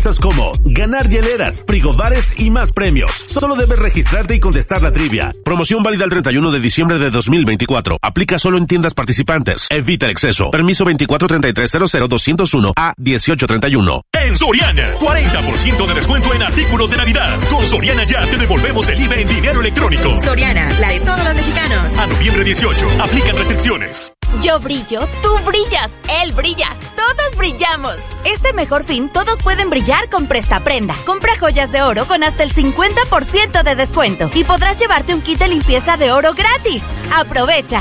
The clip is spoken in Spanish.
recompensas como ganar hieleras, frigobares y más premios. Solo debes registrarte y contestar la trivia. Promoción válida el 31 de diciembre de 2024. Aplica solo en tiendas participantes. Evita el exceso. Permiso 2433000201 a 1831. En Soriana, 40% de descuento en artículos de Navidad. Con Soriana Ya te devolvemos el IVA en dinero electrónico. Soriana, la de todos los mexicanos. A noviembre 18, aplican restricciones. Yo brillo, tú brillas, él brilla, todos brillamos. Este mejor fin todos pueden brillar con Prestaprenda. Compra joyas de oro con hasta el 50% de descuento y podrás llevarte un kit de limpieza de oro gratis. ¡Aprovecha!